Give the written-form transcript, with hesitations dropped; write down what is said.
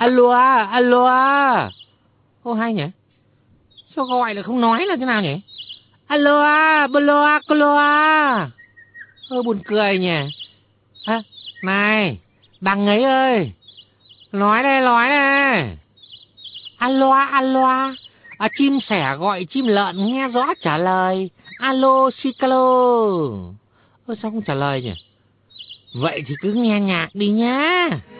alo à, alo à. Ô hay nhỉ? Sao gọi là không nói là thế nào nhỉ? Alo à, bolo à, colo à. Buồn cười nhỉ. Này, đằng ấy ơi. Nói đây, nói này. Alo à, alo à. Chim sẻ gọi chim lợn nghe rõ trả lời. Alo, Sicalo. Sao không trả lời nhỉ? Vậy thì cứ nghe nhạc đi nhá.